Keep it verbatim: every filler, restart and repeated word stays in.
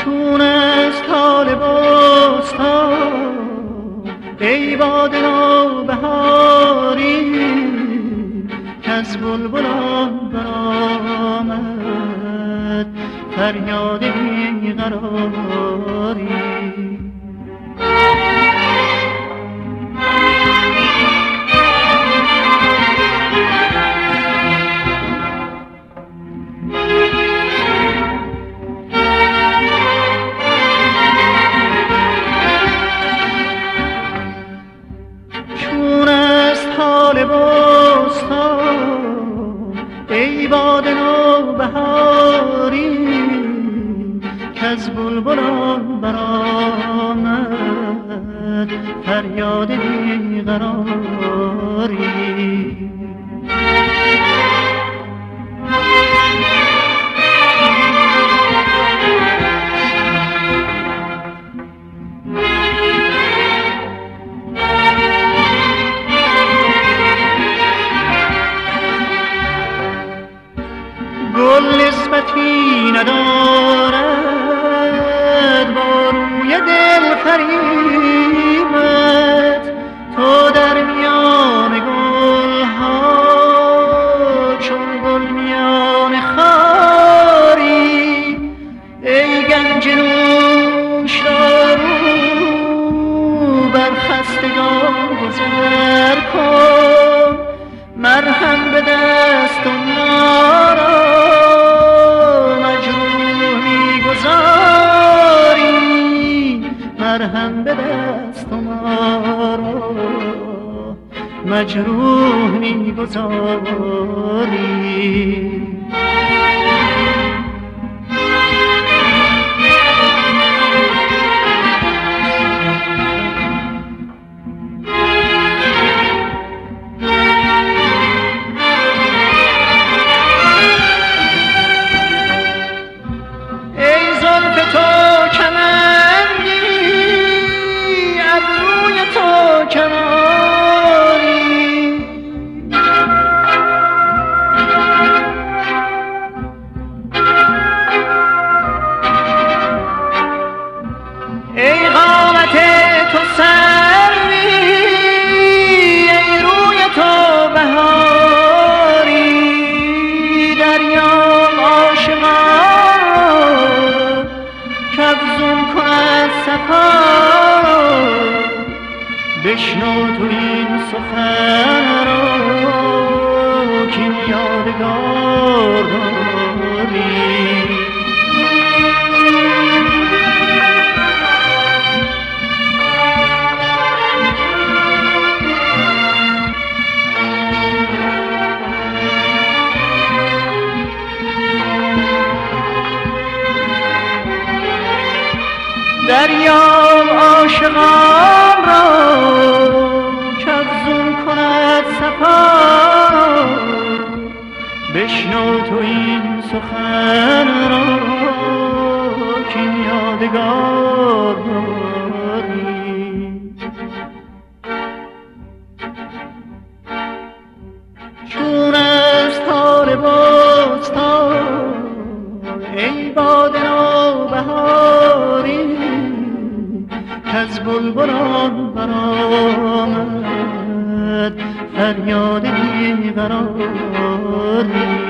چون است حال بستان ای باد نوبهاری کز بلبلان برآمد فریاد بیقراری. ای باد نوبهاری کز بلبلان برآمد فریاد بیقراری. گل نسبتی ندارد با روی دل فریبت تو در میان گل ها چون گل میان خاری. ای گنج نوش دارو بر خستگان گذر کن مرهم به دست و نارا مرهم به دست ما را مجروح می‌گذاری. بشنو تو این سخن را که این یادگار داری. دریاب عاشقان را کافزون کند سفر بشنو تو این سخن را که این یادگار داری. چون از حال بستان ای باد نوبهاری کز بلبلان برآمد فریاد بیقراری.